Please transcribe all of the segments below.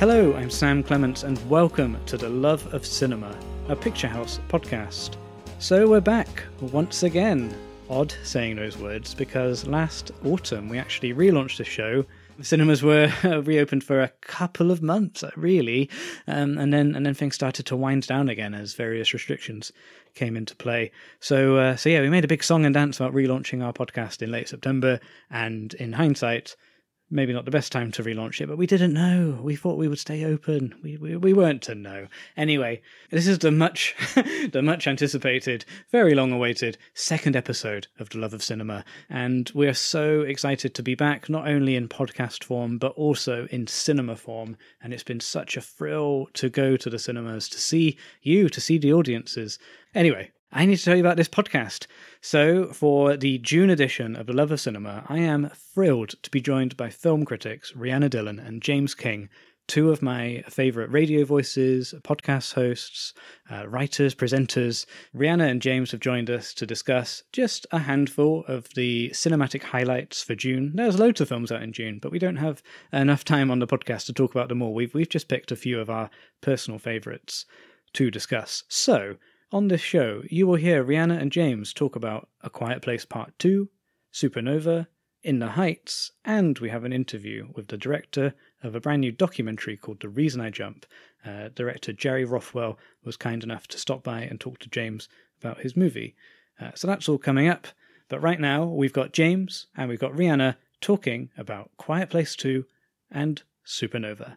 Hello, I'm Sam Clements, and welcome to The Love of Cinema, a Picture House podcast. So we're back once again. Odd saying those words, because last autumn we actually relaunched the show. The cinemas were reopened for a couple of months, really, and then things started to wind down again as various restrictions came into play. So we made a big song and dance about relaunching our podcast in late September, and in hindsight, maybe not the best time to relaunch it, but we didn't know. We thought we would stay open. We weren't to know. Anyway, this is the much anticipated, very long awaited second episode of The Love of Cinema, and we're so excited to be back, not only in podcast form, but also in cinema form, and it's been such a thrill to go to the cinemas, to see the audiences. Anyway, I need to tell you about this podcast. So, for the June edition of The Love of Cinema, I am thrilled to be joined by film critics Rhianna Dillon and James King, two of my favourite radio voices, podcast hosts, writers, presenters. Rhianna and James have joined us to discuss just a handful of the cinematic highlights for June. There's loads of films out in June, but we don't have enough time on the podcast to talk about them all. We've just picked a few of our personal favourites to discuss. So, on this show, you will hear Rhianna and James talk about A Quiet Place Part 2, Supernova, In the Heights, and we have an interview with the director of a brand new documentary called The Reason I Jump. Director Jerry Rothwell was kind enough to stop by and talk to James about his movie. So that's all coming up. But right now, we've got James and we've got Rhianna talking about Quiet Place 2 and Supernova.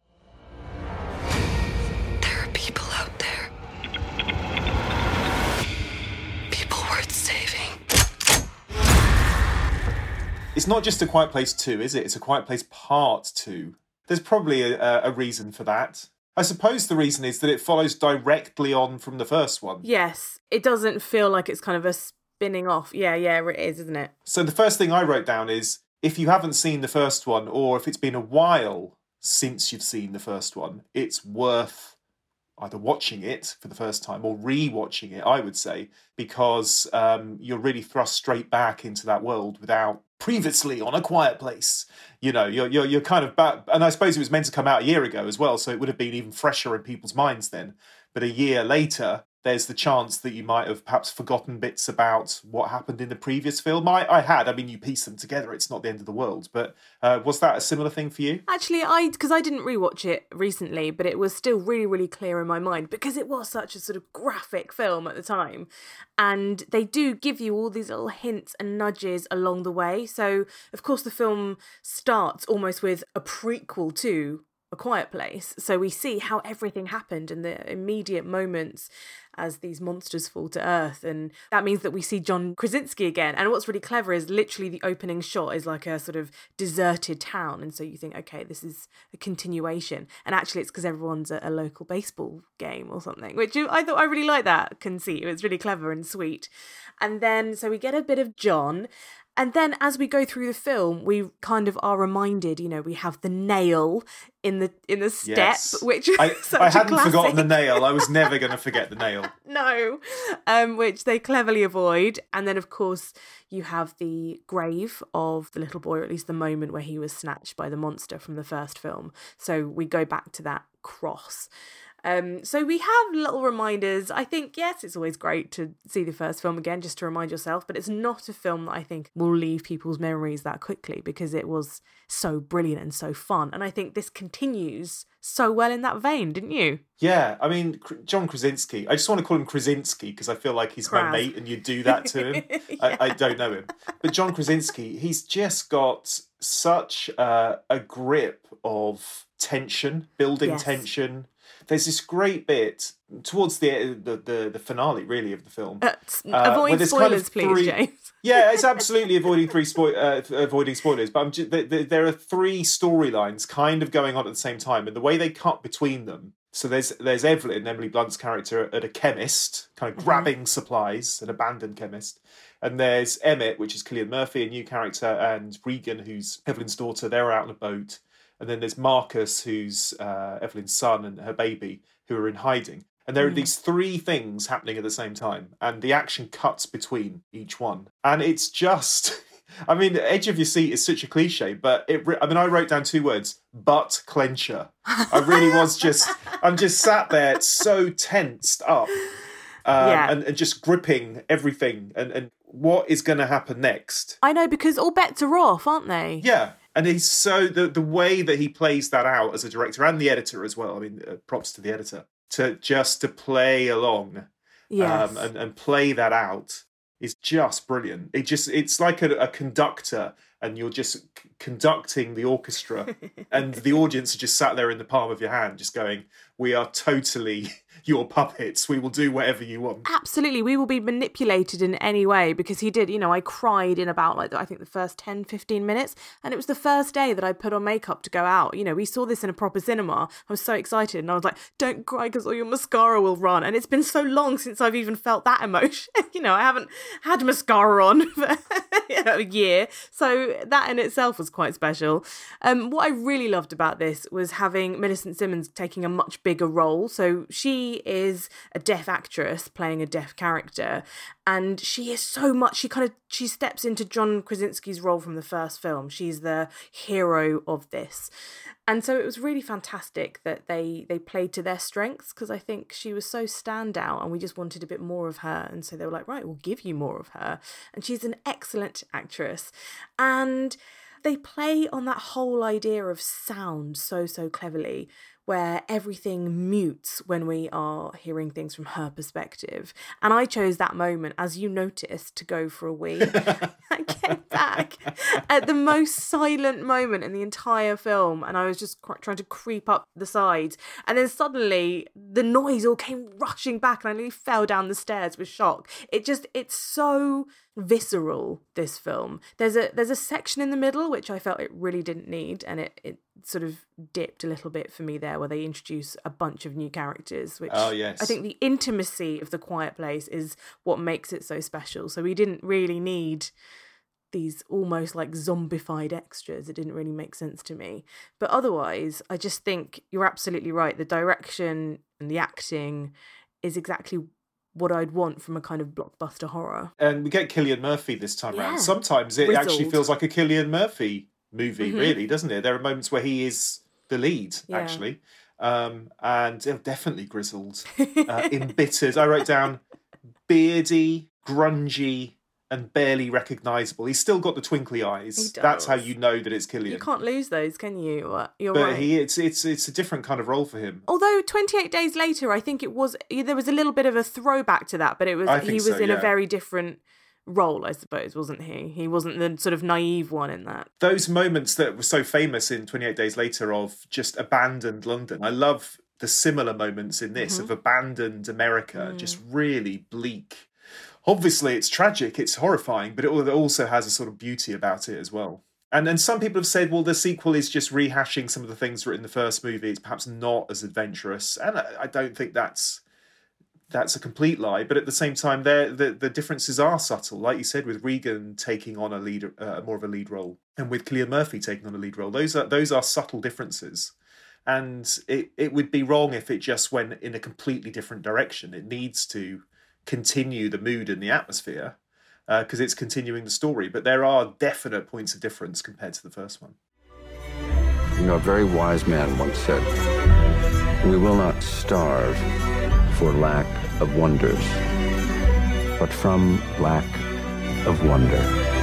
There are people out there. It's not just A Quiet Place 2, is it? It's A Quiet Place Part 2. There's probably a reason for that. I suppose the reason is that it follows directly on from the first one. Yes, it doesn't feel like it's kind of a spinning off. Yeah, it is, isn't it? So the first thing I wrote down is, if you haven't seen the first one, or if it's been a while since you've seen the first one, it's worth either watching it for the first time or re-watching it, I would say, because you're really thrust straight back into that world without previously on A Quiet Place. You know, you're kind of back, and I suppose it was meant to come out a year ago as well, so it would have been even fresher in people's minds then. But a year later, there's the chance that you might have perhaps forgotten bits about what happened in the previous film. I had. I mean, you piece them together. It's not the end of the world. But was that a similar thing for you? Actually, because I didn't rewatch it recently, but it was still really, really clear in my mind because it was such a sort of graphic film at the time. And they do give you all these little hints and nudges along the way. So, of course, the film starts almost with a prequel to A Quiet Place. So we see how everything happened in the immediate moments as these monsters fall to earth, and that means that we see John Krasinski again. And what's really clever is literally the opening shot is like a sort of deserted town, and so you think, okay, this is a continuation, and actually it's because everyone's at a local baseball game or something, which I thought I really liked that conceit. It was really clever and sweet. And then so we get a bit of John. And then as we go through the film, we kind of are reminded, you know, we have the nail in the step, yes. Which I hadn't classic. forgotten the nail. I was never going to forget the nail. No, which they cleverly avoid. And then, of course, you have the grave of the little boy, or at least the moment where he was snatched by the monster from the first film. So we go back to that cross. So we have little reminders. I think, yes, it's always great to see the first film again, just to remind yourself, but it's not a film that I think will leave people's memories that quickly because it was so brilliant and so fun. And I think this continues so well in that vein, didn't you? Yeah, I mean, John Krasinski, I just want to call him Krasinski because I feel like he's my mate and you do that to him. Yeah. I don't know him. But John Krasinski, he's just got such a grip of tension, building tension. There's this great bit towards the finale, really, of the film. Avoid spoilers, please, James. Yeah, it's absolutely avoiding spoilers. But there are three storylines kind of going on at the same time, and the way they cut between them. So there's Evelyn, Emily Blunt's character, at a chemist, kind of grabbing supplies, an abandoned chemist. And there's Emmett, which is Cillian Murphy, a new character, and Regan, who's Evelyn's daughter. They're out on a boat. And then there's Marcus, who's Evelyn's son, and her baby, who are in hiding. And there are these three things happening at the same time. And the action cuts between each one. And it's just I mean, the edge of your seat is such a cliche, but I wrote down 2 words: butt clencher. I really was I'm just sat there so tensed up, and just gripping everything and what is going to happen next. I know, because all bets are off, aren't they? Yeah. And he's so, the way that he plays that out as a director and the editor as well. I mean, props to the editor to play along, yes. and play that out is just brilliant. It's like a conductor, and you're just conducting the orchestra, and the audience are just sat there in the palm of your hand, just going, "We are totally your puppets. We will do whatever you want." Absolutely. We will be manipulated in any way, because he did, I cried in about, I think the first 10, 15 minutes. And it was the first day that I put on makeup to go out. We saw this in a proper cinema. I was so excited. And I was like, don't cry because all your mascara will run. And it's been so long since I've even felt that emotion. I haven't had mascara on for a year. So that in itself was quite special. What I really loved about this was having Millicent Simmons taking a much bigger role. So she is a deaf actress playing a deaf character, and she is so much, she steps into John Krasinski's role from the first film. She's the hero of this. And so it was really fantastic that they played to their strengths, because I think she was so standout and we just wanted a bit more of her. And so they were like, right, we'll give you more of her. And she's an excellent actress. And they play on that whole idea of sound so cleverly, where everything mutes when we are hearing things from her perspective. And I chose that moment, as you noticed, to go for a wee. I came back at the most silent moment in the entire film, and I was just trying to creep up the sides. And then suddenly the noise all came rushing back, and I nearly fell down the stairs with shock. It's so visceral, this film. There's a section in the middle which I felt it really didn't need, and it sort of dipped a little bit for me there, where they introduce a bunch of new characters, which I think the intimacy of The Quiet Place is what makes it so special. So we didn't really need these almost like zombified extras. It didn't really make sense to me. But otherwise, I just think you're absolutely right. The direction and the acting is exactly what I'd want from a kind of blockbuster horror. And we get Cillian Murphy this time round. Sometimes it actually feels like a Cillian Murphy movie, really, doesn't it? There are moments where he is the lead, actually. And definitely grizzled, embittered. I wrote down beardy, grungy, and barely recognisable. He's still got the twinkly eyes. That's how you know that it's Cillian. You can't lose those, can you? You're but right. It's a different kind of role for him. Although 28 Days Later, I think there was a little bit of a throwback to that, but he was in a very different role, I suppose, wasn't he? He wasn't the sort of naive one in that. Those moments that were so famous in 28 Days Later of just abandoned London. I love the similar moments in this of abandoned America, just really bleak. Obviously, it's tragic, it's horrifying, but it also has a sort of beauty about it as well. And then some people have said, well, the sequel is just rehashing some of the things written in the first movie. It's perhaps not as adventurous. And I don't think that's a complete lie. But at the same time, the differences are subtle. Like you said, with Regan taking on more of a lead role, and with Cillian Murphy taking on a lead role, those are subtle differences. And it would be wrong if it just went in a completely different direction. It needs to continue the mood and the atmosphere because it's continuing the story. But there are definite points of difference compared to the first one. A very wise man once said, "We will not starve for lack of wonders, but from lack of wonder."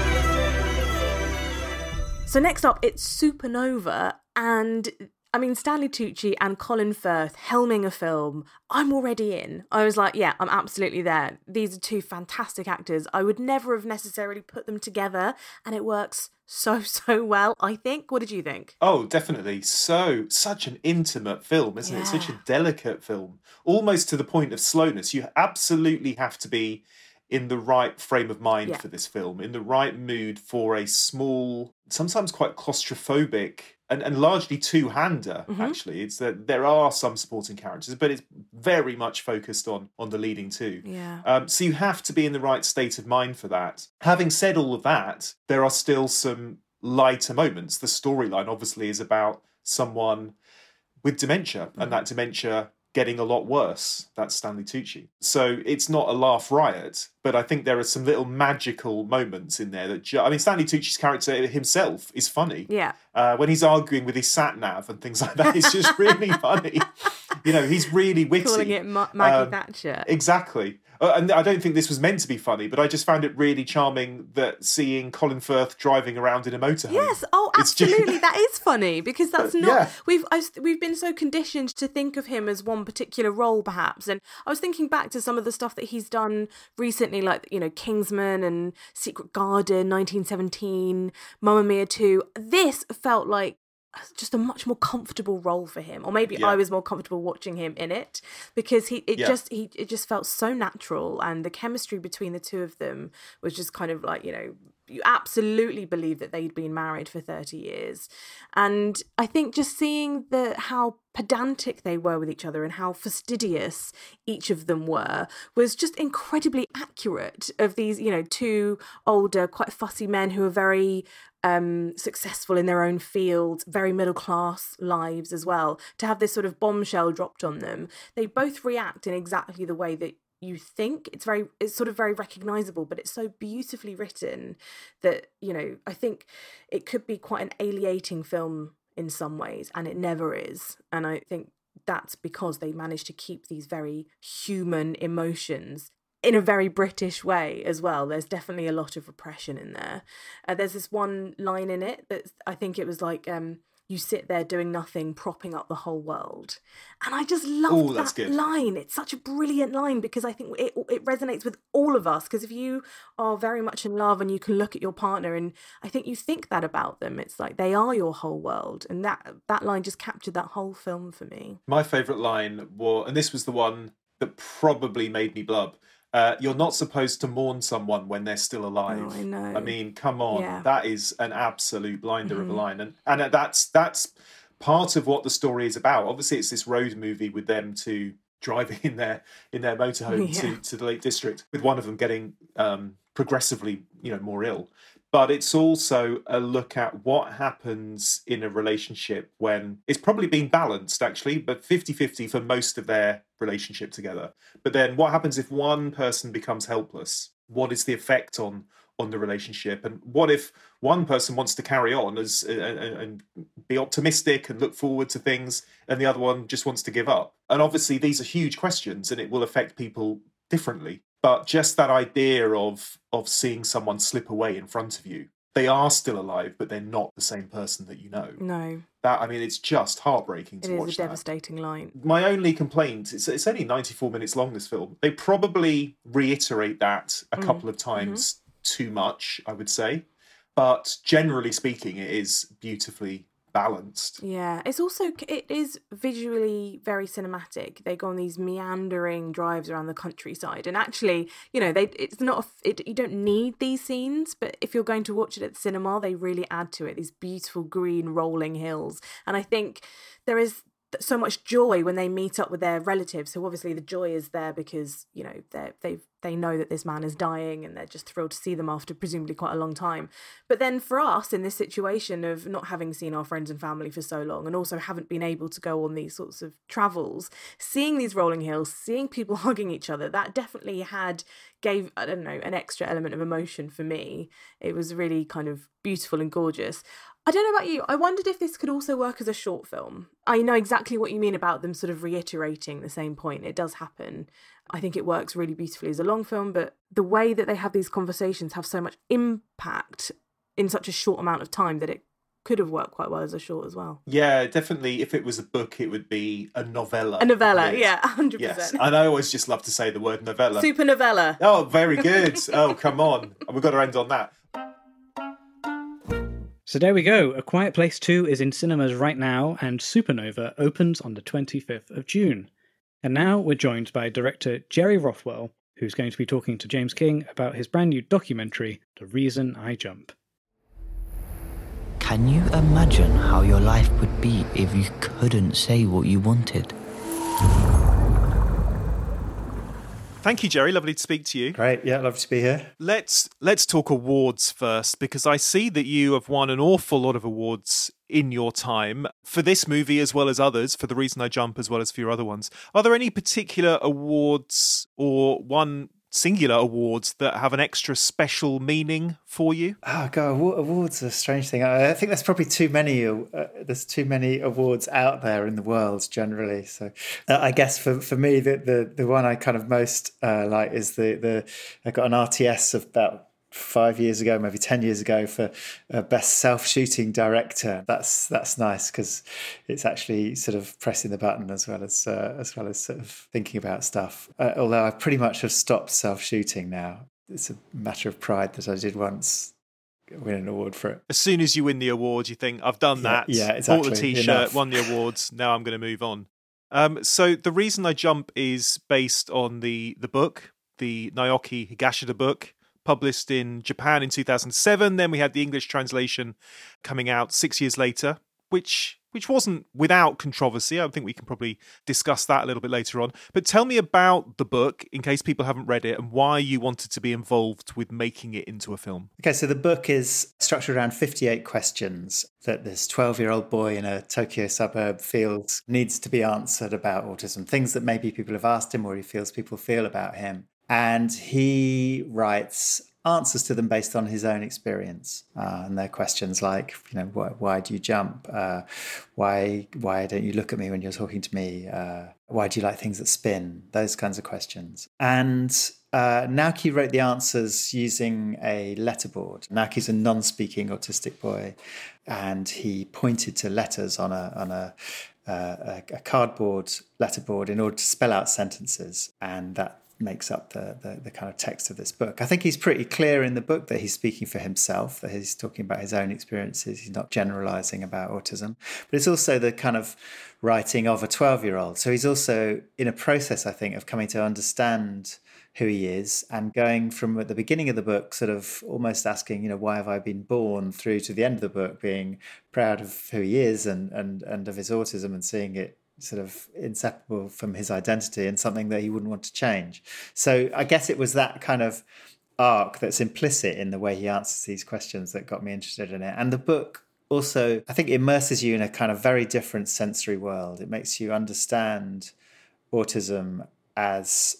So next up, it's Supernova, and I mean, Stanley Tucci and Colin Firth helming a film. I'm already in. I was like, yeah, I'm absolutely there. These are two fantastic actors. I would never have necessarily put them together, and it works so well, I think. What did you think? Oh, definitely. Such an intimate film, isn't it? Such a delicate film, almost to the point of slowness. You absolutely have to be in the right frame of mind for this film, in the right mood for a small, sometimes quite claustrophobic and largely two-hander, actually. It's that there are some supporting characters, but it's very much focused on the leading two. Yeah. So you have to be in the right state of mind for that. Having said all of that, there are still some lighter moments. The storyline, obviously, is about someone with dementia, and that dementia getting a lot worse. That's Stanley Tucci. So it's not a laugh riot, but I think there are some little magical moments in there that... Stanley Tucci's character himself is funny. Yeah. When he's arguing with his sat-nav and things like that, it's just really funny. He's really witty. Calling it Maggie Thatcher. Exactly. And I don't think this was meant to be funny, but I just found it really charming that seeing Colin Firth driving around in a motorhome. Yes, absolutely, that is funny, because that's not... Yeah. We've been so conditioned to think of him as one particular role, perhaps. And I was thinking back to some of the stuff that he's done recently, like, Kingsman and Secret Garden, 1917, Mamma Mia 2. This felt like just a much more comfortable role for him, or maybe I was more comfortable watching him in it, because it just felt so natural, and the chemistry between the two of them was just kind of like, you absolutely believe that they'd been married for 30 years. And I think just seeing how pedantic they were with each other and how fastidious each of them were was just incredibly accurate of these, two older, quite fussy men who are very successful in their own fields, very middle class lives as well. To have this sort of bombshell dropped on them, they both react in exactly the way that you think. It's sort of very recognizable, but it's so beautifully written that, I think it could be quite an alienating film in some ways, and it never is. And I think that's because they managed to keep these very human emotions in a very British way as well. There's definitely a lot of repression in there. There's this one line in it that I think it was like, you sit there doing nothing, propping up the whole world. And I just love that line. It's such a brilliant line, because I think it resonates with all of us. Because if you are very much in love and you can look at your partner, and I think you think that about them, it's like they are your whole world. And that line just captured that whole film for me. My favourite line was, and this was the one that probably made me blub, you're not supposed to mourn someone when they're still alive. Oh, I know. I mean, come on. Yeah. That is an absolute blinder of a line. And that's part of what the story is about. Obviously, it's this road movie with them two driving in their motorhome to the Lake District, with one of them getting progressively, more ill. But it's also a look at what happens in a relationship when it's probably been balanced, actually, but 50-50 for most of their relationship together. But then what happens if one person becomes helpless? What is the effect on the relationship? And what if one person wants to carry on and be optimistic and look forward to things, and the other one just wants to give up? And obviously these are huge questions, and it will affect people differently. But just that idea of seeing someone slip away in front of you, they are still alive, but they're not the same person that you know. No. It's just heartbreaking to watch. It is a devastating line. My only complaint, it's only 94 minutes long, this film. They probably reiterate that a couple of times too much, I would say. But generally speaking, it is beautifully balanced. Yeah, it is visually very cinematic. They go on these meandering drives around the countryside, and actually, you don't need these scenes, but if you're going to watch it at the cinema, they really add to it. These beautiful green rolling hills, and I think there is so much joy when they meet up with their relatives. So obviously the joy is there because they know that this man is dying, and they're just thrilled to see them after presumably quite a long time. But then for us, in this situation of not having seen our friends and family for so long, and also haven't been able to go on these sorts of travels, seeing these rolling hills, seeing people hugging each other, that definitely gave an extra element of emotion for me. It was really kind of beautiful and gorgeous. I don't know about you, I wondered if this could also work as a short film. I know exactly what you mean about them sort of reiterating the same point. It does happen. I think it works really beautifully as a long film, but the way that they have these conversations have so much impact in such a short amount of time that it could have worked quite well as a short as well. Yeah, definitely. If it was a book, it would be a novella. A novella, yeah, 100%. Yes. And I always just love to say the word novella. Super novella. Oh, very good. Oh, come on. We've got to end on that. So there we go. A Quiet Place 2 is in cinemas right now, and Supernova opens on the 25th of June. And now we're joined by director Jerry Rothwell, who's going to be talking to James King about his brand new documentary, The Reason I Jump. Can you imagine how your life would be if you couldn't say what you wanted? Thank you, Jerry. Lovely to speak to you. Great. Yeah, lovely to be here. Let's talk awards first, because I see that you have won an awful lot of awards in your time for this movie as well as others, for The Reason I Jump as well as for your other ones. Are there any particular awards or one singular awards that have an extra special meaning for you? Oh god, awards are a strange thing. I think there's probably too many. There's too many awards out there in the world generally. So I guess for me, the one I kind of most like is I got an RTS of about 5 years ago, maybe 10 years ago, for best self-shooting director. That's nice because it's actually sort of pressing the button as well as sort of thinking about stuff. Although I pretty much have stopped self-shooting now. It's a matter of pride that I did once win an award for it. As soon as you win the award, you think, I've done that. Yeah, exactly. Bought the T-shirt, won the awards. Now I'm going to move on. So The Reason I Jump is based on the book, the Naoki Higashida book, published in Japan in 2007. Then we had the English translation coming out 6 years later, which wasn't without controversy. I think we can probably discuss that a little bit later on. But tell me about the book, in case people haven't read it, and why you wanted to be involved with making it into a film. Okay, so the book is structured around 58 questions that this 12-year-old boy in a Tokyo suburb feels needs to be answered about autism, things that maybe people have asked him or he feels people feel about him. And he writes answers to them based on his own experience. And they're questions like, why do you jump? Why don't you look at me when you're talking to me? Why do you like things that spin? Those kinds of questions. And Naoki wrote the answers using a letterboard. Naoki's a non-speaking autistic boy, and he pointed to letters on a cardboard letterboard in order to spell out sentences, and that makes up the kind of text of this book. I think he's pretty clear in the book that he's speaking for himself, that he's talking about his own experiences. He's not generalizing about autism, but it's also the kind of writing of a 12-year-old. So he's also in a process, I think, of coming to understand who he is and going from at the beginning of the book, sort of almost asking, why have I been born, through to the end of the book being proud of who he is and of his autism and seeing it sort of inseparable from his identity and something that he wouldn't want to change. So I guess it was that kind of arc that's implicit in the way he answers these questions that got me interested in it. And the book also, I think, immerses you in a kind of very different sensory world. It makes you understand autism as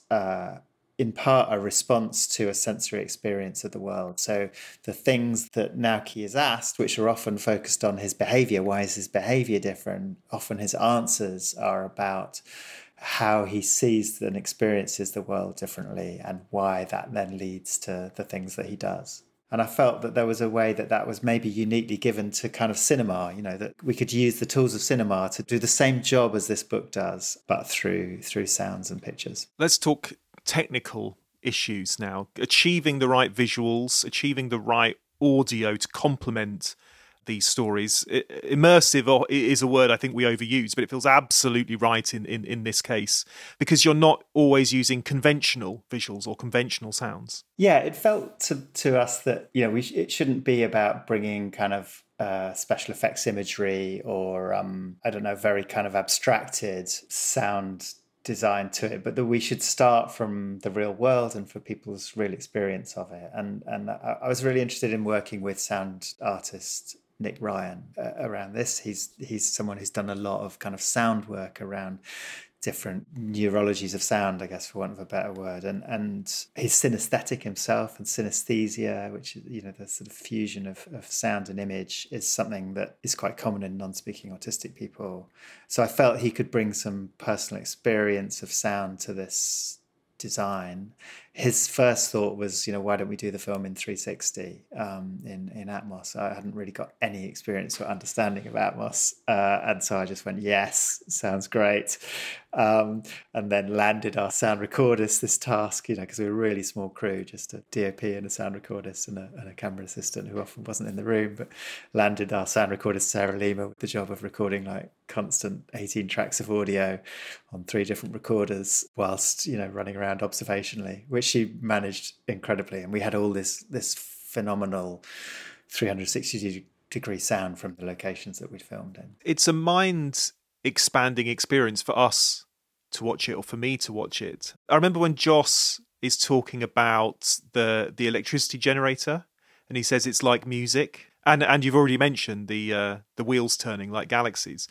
in part a response to a sensory experience of the world. So the things that Naoki is asked, which are often focused on his behavior, why is his behavior different? Often his answers are about how he sees and experiences the world differently and why that then leads to the things that he does. And I felt that there was a way that was maybe uniquely given to kind of cinema, that we could use the tools of cinema to do the same job as this book does, but through sounds and pictures. Let's talk technical issues now. Achieving the right visuals, achieving the right audio to complement these stories. Immersive is a word I think we overuse, but it feels absolutely right in this case, because you're not always using conventional visuals or conventional sounds. Yeah, it felt to us that it shouldn't be about bringing kind of special effects imagery or very kind of abstracted sound design to it, but that we should start from the real world and for people's real experience of it. And I was really interested in working with sound artist Nick Ryan around this. He's someone who's done a lot of kind of sound work around different neurologies of sound, I guess, for want of a better word. And he's synesthetic himself, and synesthesia, which is, the sort of fusion of sound and image, is something that is quite common in non-speaking autistic people. So I felt he could bring some personal experience of sound to this design. His first thought was, why don't we do the film in 360 in Atmos? I hadn't really got any experience or understanding of Atmos, and so I just went, yes, sounds great, and then landed our sound recordist this task, because we were a really small crew, just a DOP and a sound recordist and a camera assistant who often wasn't in the room, but landed our sound recordist Sarah Lima with the job of recording like constant 18 tracks of audio on 3 different recorders whilst running around observationally, which she managed incredibly. And we had all this phenomenal 360-degree sound from the locations that we'd filmed in. It's a mind-expanding experience for us to watch it, or for me to watch it. I remember when Joss is talking about the electricity generator, and he says it's like music. And you've already mentioned the wheels turning like galaxies.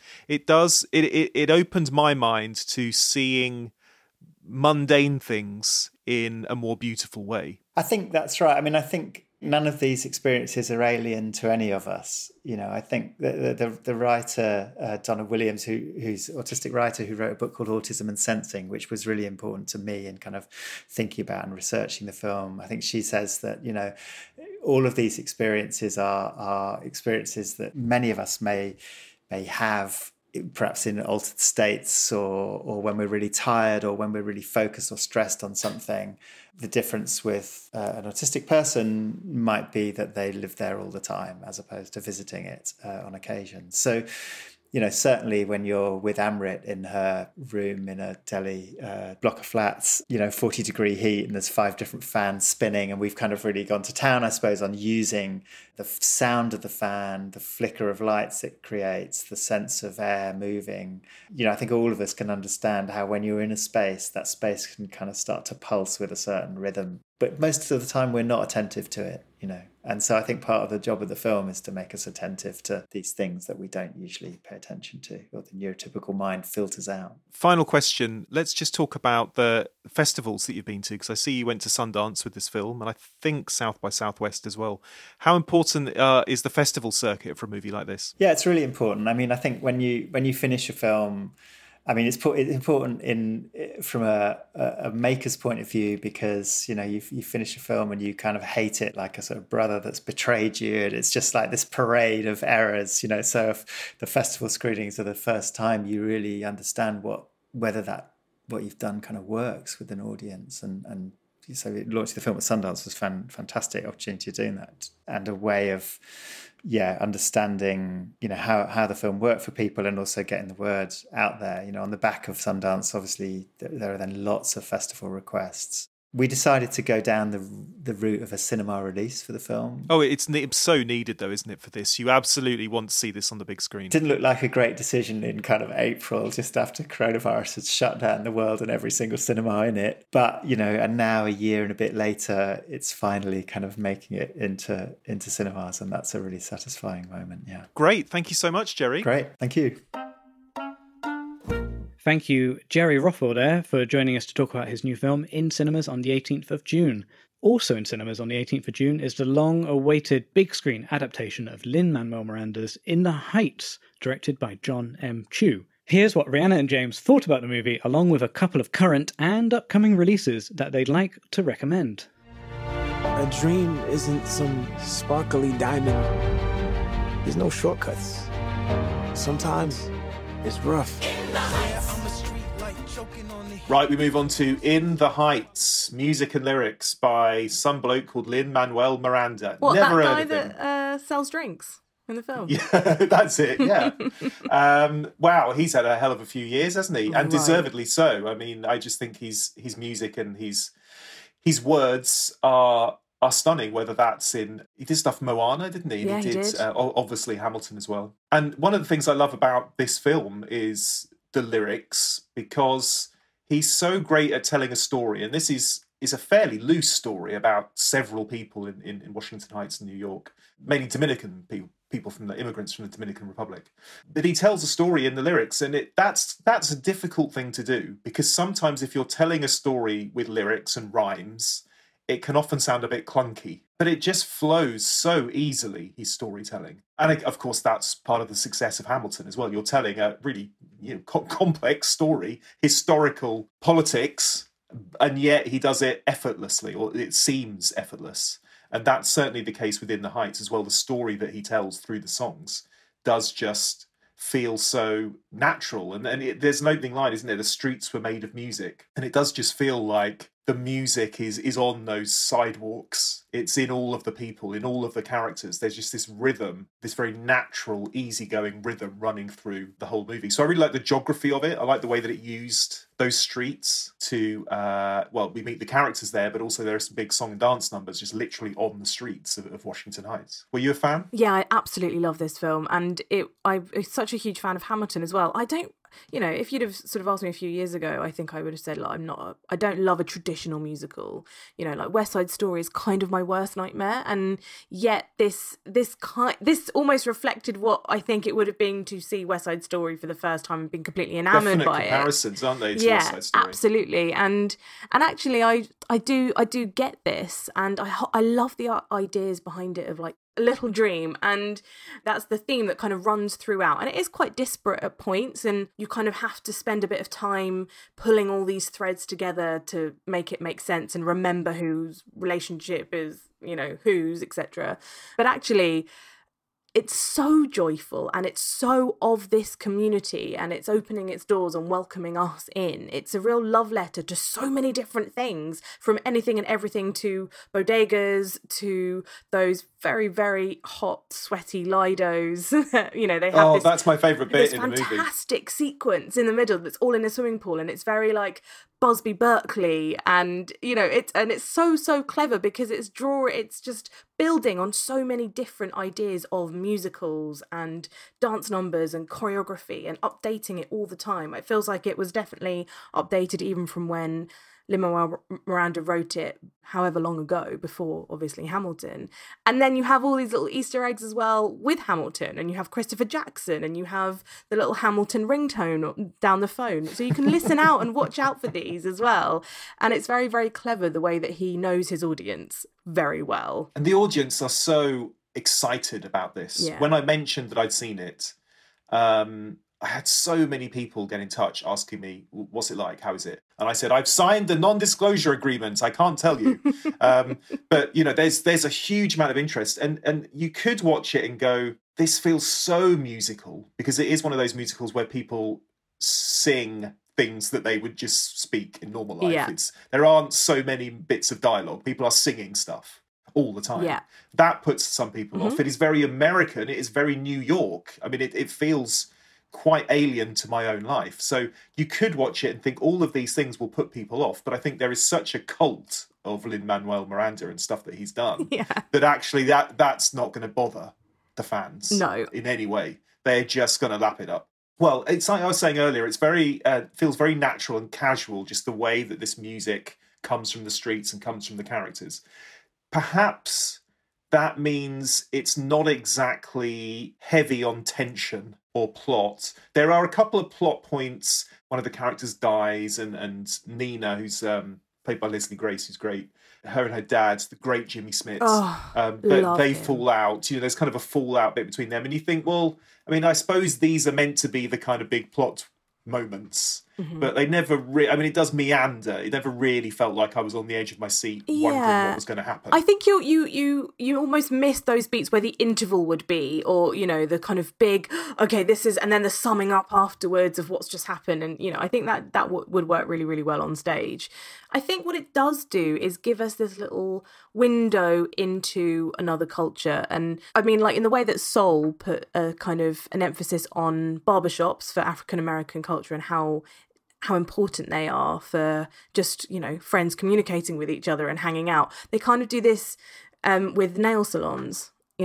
It opened my mind to seeing mundane things in a more beautiful way. I think that's right. I mean, I think none of these experiences are alien to any of us. I think the writer, Donna Williams, who's an autistic writer who wrote a book called Autism and Sensing, which was really important to me in kind of thinking about and researching the film. I think she says that, all of these experiences are experiences that many of us may have, perhaps in altered states or when we're really tired or when we're really focused or stressed on something. The difference with an autistic person might be that they live there all the time as opposed to visiting it on occasion. So, certainly when you're with Amrit in her room in a Delhi block of flats, 40-degree heat and there's 5 different fans spinning, and we've kind of really gone to town, I suppose, on using the sound of the fan, the flicker of lights it creates, the sense of air moving. I think all of us can understand how when you're in a space, that space can kind of start to pulse with a certain rhythm. But most of the time we're not attentive to it, And so I think part of the job of the film is to make us attentive to these things that we don't usually pay attention to, or the neurotypical mind filters out. Final question. Let's just talk about the festivals that you've been to, because I see you went to Sundance with this film, and I think South by Southwest as well. How important is the festival circuit for a movie like this? Yeah, it's really important. I mean, I think when you finish a film, I mean, it's important from a maker's point of view, because you finish a film and you kind of hate it like a sort of brother that's betrayed you, and it's just like this parade of errors. So if the festival screenings are the first time you really understand whether what you've done kind of works with an audience, and so launching the film at Sundance was fantastic opportunity of doing that, and a way of understanding how the film worked for people, and also getting the word out there. On the back of Sundance, obviously there are then lots of festival requests. We decided to go down the route of a cinema release for the film. Oh, it's so needed though, isn't it, for this? You absolutely want to see this on the big screen. Didn't look like a great decision in kind of April, just after coronavirus had shut down the world and every single cinema in it. But, and now a year and a bit later, it's finally kind of making it into cinemas, and that's a really satisfying moment, yeah. Great. Thank you so much, Jerry. Great. Thank you. Thank you, Jerry Rothwell, there, for joining us to talk about his new film in cinemas on the 18th of June. Also in cinemas on the 18th of June is the long-awaited big-screen adaptation of Lin-Manuel Miranda's In the Heights, directed by John M. Chu. Here's what Rhianna and James thought about the movie, along with a couple of current and upcoming releases that they'd like to recommend. A dream isn't some sparkly diamond. There's no shortcuts. Sometimes it's rough. Right, we move on to In the Heights, music and lyrics by some bloke called Lin-Manuel Miranda. What, Never that heard guy of him. that sells drinks in the film? Yeah, that's it, yeah. Wow, he's had a hell of a few years, hasn't he? And Right. deservedly so. I mean, I just think his music and his words are stunning, whether that's in... He did stuff Moana, didn't he? Yeah, he did. Obviously Hamilton as well. And one of the things I love about this film is the lyrics, because he's so great at telling a story. And this is a fairly loose story about several people in Washington Heights in New York, mainly Dominican people from the immigrants from the Dominican Republic. But he tells a story in the lyrics, and that's a difficult thing to do, because sometimes if you're telling a story with lyrics and rhymes, it can often sound a bit clunky, but it just flows so easily, his storytelling. And of course, that's part of the success of Hamilton as well. You're telling a really complex story, historical politics, and yet he does it effortlessly, or it seems effortless. And that's certainly the case within the Heights as well. The story that he tells through the songs does just feel so natural. And there's an opening line, isn't there? The streets were made of music. And it does just feel like the music is on those sidewalks. It's in all of the people, in all of the characters. There's just this rhythm, this very natural, easygoing rhythm running through the whole movie. So I really like the geography of it. I like the way that it used those streets to, we meet the characters there, but also there are some big song and dance numbers just literally on the streets of Washington Heights. Were you a fan? Yeah, I absolutely love this film, and I'm such a huge fan of Hamilton as well. I don't, if you'd have sort of asked me a few years ago, I think I would have said, like, I don't love a traditional musical. Like West Side Story is kind of my worst nightmare, and yet this almost reflected what I think it would have been to see West Side Story for the first time and been completely enamoured Definite by comparisons, aren't they, to yeah, West Side Story? Absolutely, and actually, I do get this, and I love the ideas behind it of like a little dream, and that's the theme that kind of runs throughout, and it is quite disparate at points, and you kind of have to spend a bit of time pulling all these threads together to make it make sense and remember whose relationship is whose, etc. But actually, it's so joyful, and it's so of this community, and it's opening its doors and welcoming us in. It's a real love letter to so many different things, from anything and everything to bodegas to those very, very hot, sweaty Lidos. They have that's my favourite bit in the movie. This fantastic sequence in the middle that's all in a swimming pool, and it's very like Busby Berkeley, and it's so clever because it's just building on so many different ideas of musicals and dance numbers and choreography, and updating it all the time. It feels like it was definitely updated even from when Lin-Manuel Miranda wrote it however long ago, before obviously Hamilton. And then you have all these little Easter eggs as well with Hamilton, and you have Christopher Jackson, and you have the little Hamilton ringtone down the phone, so you can listen out and watch out for these as well. And it's very, very clever the way that he knows his audience very well. And the audience are so excited about this. Yeah. When I mentioned that I'd seen it, I had so many people get in touch asking me, what's it like? How is it? And I said, I've signed a non-disclosure agreement. I can't tell you. But, there's a huge amount of interest. And you could watch it and go, this feels so musical, because it is one of those musicals where people sing things that they would just speak in normal life. Yeah. There aren't so many bits of dialogue. People are singing stuff all the time. Yeah. That puts some people off. It is very American. It is very New York. I mean, it feels quite alien to my own life. So you could watch it and think all of these things will put people off, but I think there is such a cult of Lin-Manuel Miranda and stuff that he's done that actually that's not going to bother the fans in any way. They're just going to lap it up. Well, it's like I was saying earlier, it's very feels very natural and casual, just the way that this music comes from the streets and comes from the characters. Perhaps that means it's not exactly heavy on tension or plot. There are a couple of plot points. One of the characters dies, and Nina, who's played by Leslie Grace, who's great, her and her dad, the great Jimmy Smits, but they fall out. There's kind of a fallout bit between them, and you think, well, I mean, I suppose these are meant to be the kind of big plot moments, but they never it does meander. It never really felt like I was on the edge of my seat wondering what was going to happen. I think you almost miss those beats where the interval would be, or the kind of big, okay, this is, and then the summing up afterwards of what's just happened, and I think that would work really, really well on stage. I think what it does do is give us this little window into another culture, and I mean, like in the way that Soul put a kind of an emphasis on barbershops for African American culture and how important they are for just, friends communicating with each other and hanging out. They kind of do this with nail salons, in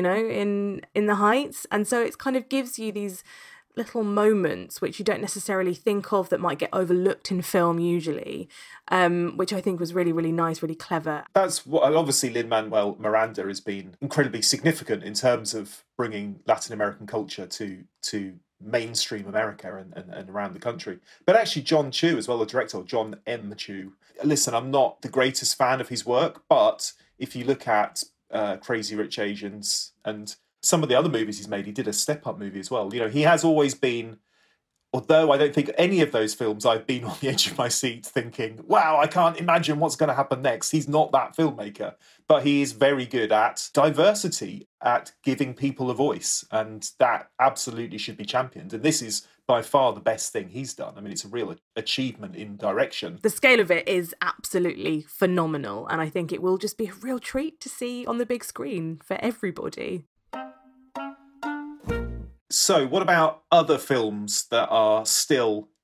the Heights. And so it kind of gives you these little moments which you don't necessarily think of, that might get overlooked in film usually, which I think was really, really nice, really clever. That's what, obviously Lin-Manuel Miranda has been incredibly significant in terms of bringing Latin American culture to mainstream America and around the country. But actually John Chu as well, the director, John M. Chu. Listen, I'm not the greatest fan of his work, but if you look at Crazy Rich Asians and some of the other movies he's made, he did a Step Up movie as well. He has always been, although I don't think any of those films I've been on the edge of my seat thinking, wow, I can't imagine what's going to happen next. He's not that filmmaker, but he is very good at diversity, at giving people a voice, and that absolutely should be championed. And this is by far the best thing he's done. I mean, it's a real achievement in direction. The scale of it is absolutely phenomenal, and I think it will just be a real treat to see on the big screen for everybody. So what about other films that are still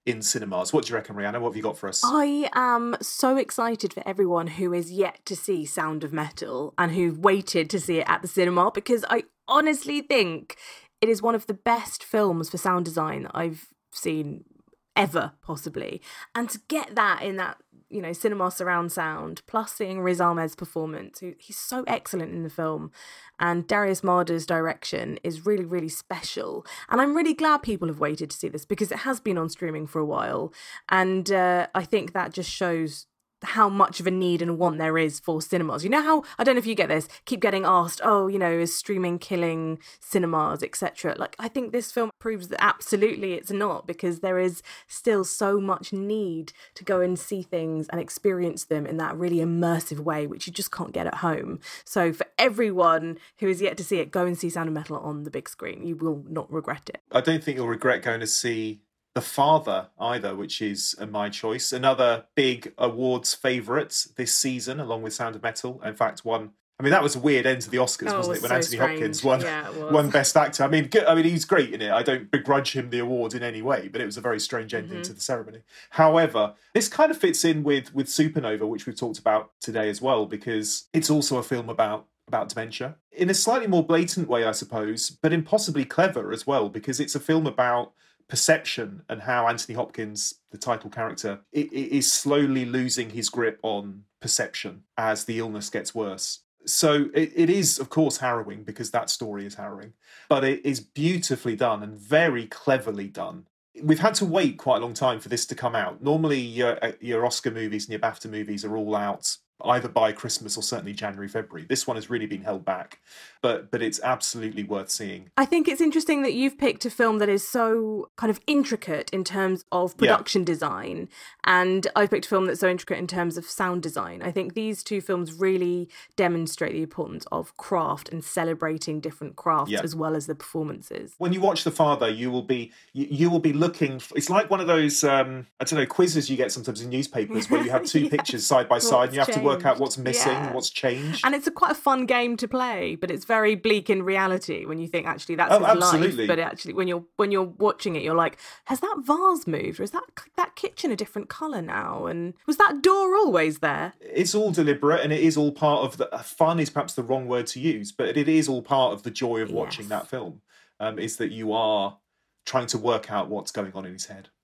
in cinemas. What do you reckon, Rhiannon? What have you got for us? I am so excited for everyone who is yet to see Sound of Metal and who've waited to see it at the cinema, because I honestly think it is one of the best films for sound design that I've seen ever, possibly. And to get that in that, cinema surround sound, plus seeing Riz Ahmed's performance, he's so excellent in the film, and Darius Marder's direction is really, really special. And I'm really glad people have waited to see this, because it has been on streaming for a while. And I think that just shows how much of a need and a want there is for cinemas. You know how, I don't know if you get this, keep getting asked, is streaming killing cinemas, etc. Like, I think this film proves that absolutely it's not, because there is still so much need to go and see things and experience them in that really immersive way, which you just can't get at home. So for everyone who is yet to see it, go and see Sound of Metal on the big screen. You will not regret it. I don't think you'll regret going to see The Father either, which is my choice. Another big awards favourite this season, along with Sound of Metal. In fact, that was a weird end to the Oscars, wasn't it? When Anthony Hopkins won Best Actor. I mean, he's great in it. I don't begrudge him the award in any way, but it was a very strange ending to the ceremony. However, this kind of fits in with Supernova, which we've talked about today as well, because it's also a film about dementia in a slightly more blatant way, I suppose, but impossibly clever as well, because it's a film about perception and how Anthony Hopkins, the title character, is slowly losing his grip on perception as the illness gets worse. So it is, of course, harrowing, because that story is harrowing, but it is beautifully done and very cleverly done. We've had to wait quite a long time for this to come out. Normally, your Oscar movies and your BAFTA movies are all out either by Christmas or certainly January, February. This one has really been held back, but it's absolutely worth seeing. I think it's interesting that you've picked a film that is so kind of intricate in terms of production design, and I've picked a film that's so intricate in terms of sound design. I think these two films really demonstrate the importance of craft and celebrating different crafts as well as the performances. When you watch The Father, you will be looking. It's like one of those quizzes you get sometimes in newspapers where you have two pictures side by side and you have to work out what's missing, what's changed. And it's quite a fun game to play, but it's very bleak in reality when you think actually that's his life. But actually, when you're watching it, you're like, has that vase moved, or is that kitchen a different colour now? And was that door always there? It's all deliberate, and it is all part of the fun. Is perhaps the wrong word to use, but it is all part of the joy of watching that film. Is that you are trying to work out what's going on in his head.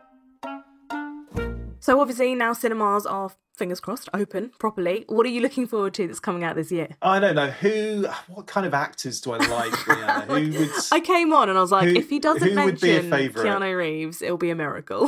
So obviously now cinemas are, fingers crossed, open properly. What are you looking forward to that's coming out this year? I don't know. What kind of actors do I like, Rihanna? I came on and I was like, if he doesn't mention Keanu Reeves, it'll be a miracle.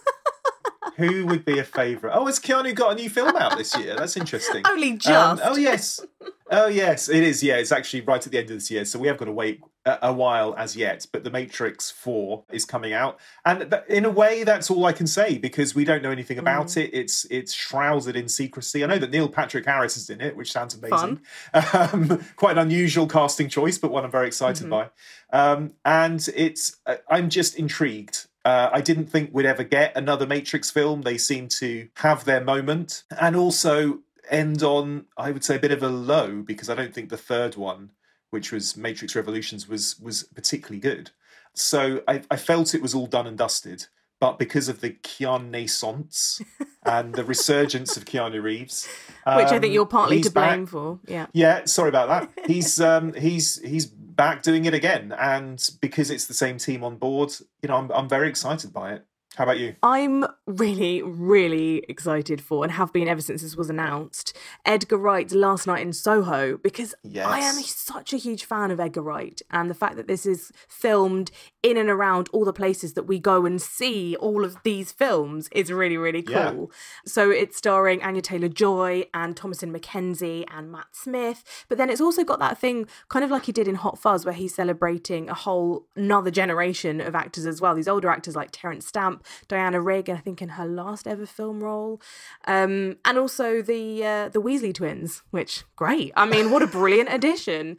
Who would be a favourite? Oh, has Keanu got a new film out this year? That's interesting. Only just. Oh, yes, it is. Yeah, it's actually right at the end of this year, so we have got to wait a while as yet. But The Matrix 4 is coming out, and in a way, that's all I can say, because we don't know anything about it. It's shrouded in secrecy. I know that Neil Patrick Harris is in it, which sounds amazing. Quite an unusual casting choice, but one I'm very excited by. And I'm just intrigued. I didn't think we'd ever get another Matrix film. They seem to have their moment, and also end on, I would say, a bit of a low, because I don't think the third one, which was Matrix Revolutions, was particularly good. So I felt it was all done and dusted. But because of the Keanu-naissance and the resurgence of Keanu Reeves, which I think you're partly to blame for, yeah, sorry about that. He's back doing it again, and because it's the same team on board, I'm very excited by it. How about you? I'm really, really excited for, and have been ever since this was announced, Edgar Wright's Last Night in Soho, because I am such a huge fan of Edgar Wright, and the fact that this is filmed in and around all the places that we go and see all of these films is really, really cool. Yeah. So it's starring Anya Taylor-Joy and Thomasin McKenzie and Matt Smith, but then it's also got that thing, kind of like he did in Hot Fuzz, where he's celebrating a whole another generation of actors as well. These older actors like Terence Stamp, Diana Rigg, I think in her last ever film role, and also the Weasley twins, which great. I mean, what a brilliant addition.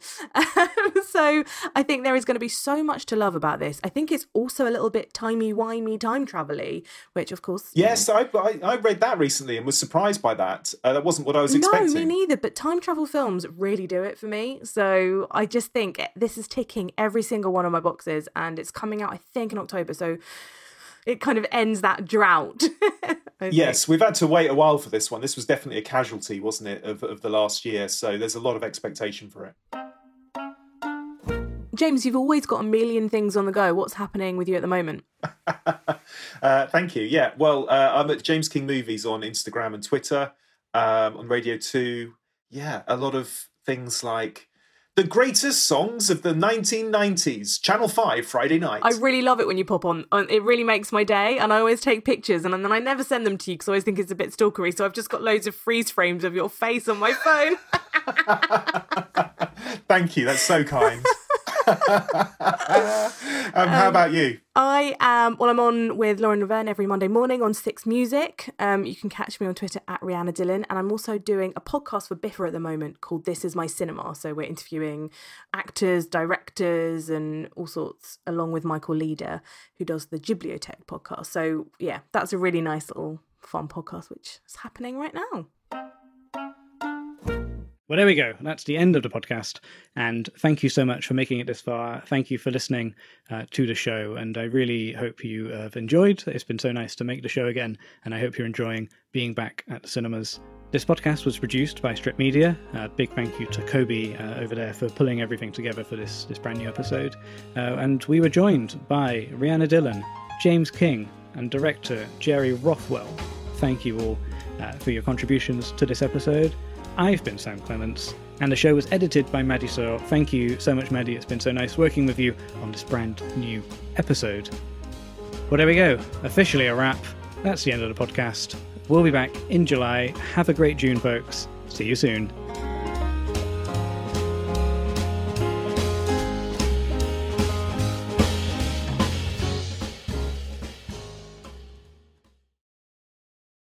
So I think there is going to be so much to love about this. I think it's also a little bit timey-wimey, time travel-y, which of course... Yes, I read that recently and was surprised by that. That wasn't what I was expecting. No, me neither, but time travel films really do it for me. So I just think this is ticking every single one of my boxes, and it's coming out, I think, in October. So it kind of ends that drought. Yes, we've had to wait a while for this one. This was definitely a casualty, wasn't it, of the last year? So there's a lot of expectation for it. James, you've always got a million things on the go. What's happening with you at the moment? Thank you. Yeah, well, I'm at James King Movies on Instagram and Twitter, on Radio 2. Yeah, a lot of things like the greatest songs of the 1990s, Channel 5, Friday night. I really love it when you pop on. It really makes my day, and I always take pictures, and then I never send them to you because I always think it's a bit stalkery, so I've just got loads of freeze frames of your face on my phone. Thank you, that's so kind. How about you? I'm on with Lauren Laverne every Monday morning on Six Music. You can catch me on Twitter at Rihanna Dillon, and I'm also doing a podcast for Biffa at the moment called This Is My Cinema. So we're interviewing actors, directors, and all sorts, along with Michael Leader, who does the Ghibliotheque podcast. So yeah, that's a really nice little fun podcast which is happening right now. Well, there we go. That's the end of the podcast. And thank you so much for making it this far. Thank you for listening to the show. And I really hope you have enjoyed. It's been so nice to make the show again. And I hope you're enjoying being back at the cinemas. This podcast was produced by Strip Media. Big thank you to Kobe over there for pulling everything together for this brand new episode. And we were joined by Rihanna Dillon, James King, and director Jerry Rothwell. Thank you all for your contributions to this episode. I've been Sam Clements, and the show was edited by Maddie Searle. Thank you so much, Maddie. It's been so nice working with you on this brand new episode. Well, there we go. Officially a wrap. That's the end of the podcast. We'll be back in July. Have a great June, folks. See you soon.